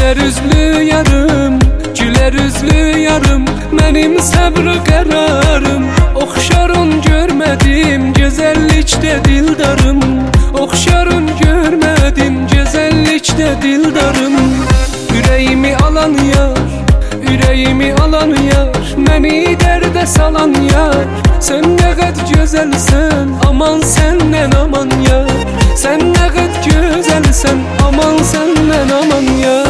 Güler üzlü yarım, güler üzlü yarım, benim sabrı kararım. Okşarın görmedim güzellikte dildarım, okşarın görmedim güzellikte dildarım. Yüreğimi alan yar, yüreğimi alan yar, beni derde salan yar. Sen ne kadar güzelsen, aman senden aman yar. Sen ne kadar güzelsen, aman senden aman yar.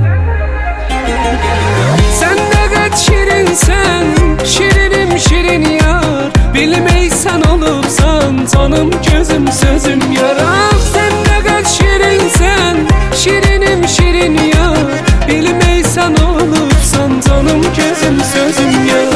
Sen ne kadar şirinsen, şirinim şirin yar. Bilmeysen olupsan, canım gözüm sözüm yar. Ah sen ne kadar şirinsen, şirinim şirin yar. Bilmeysen olupsan, canım gözüm sözüm yar.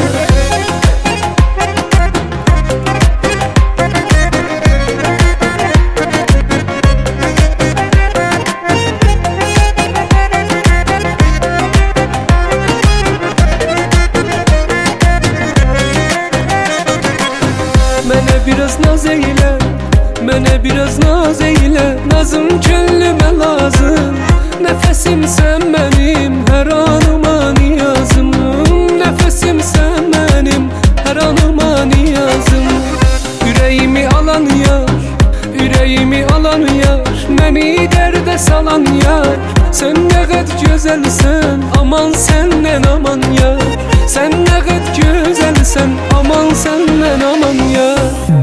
Mənə biraz naz eyle, mənə biraz naz eyle. Nazım könlümə lazım, nəfəsim sən mənim, hər anıma niyazım. Nəfəsim sən mənim, hər anıma niyazım. Ürəyimi alan yar, ürəyimi alan yar, məni dərdə salan yar. Sən nə qədər gözəlsən, aman səndən aman yar. Sen ne kadar güzelsen, aman senden aman ya.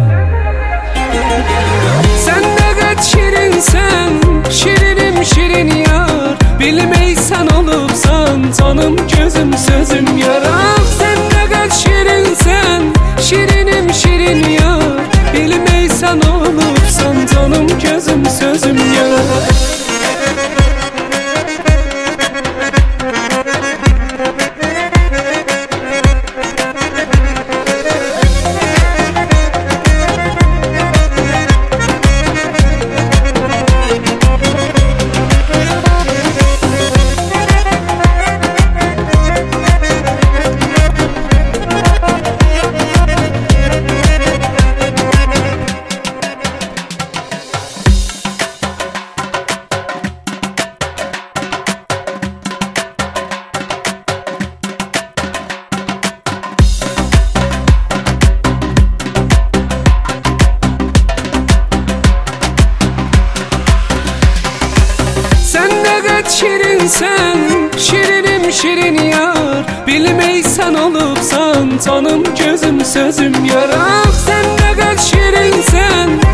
Sen ne kadar şirinsen, şirinim şirin yar. Bilmeysen olupsan, canım gözüm sözüm yar. Ah sen ne kadar şirinsen, şirinim şirin yar. Bilmeysen olupsan, canım gözüm sözüm yar. Şirinsen, şirinim şirin yar. Bilmeysen olupsan, canım gözüm sözüm yar. Ah sen ne kadar şirinsen,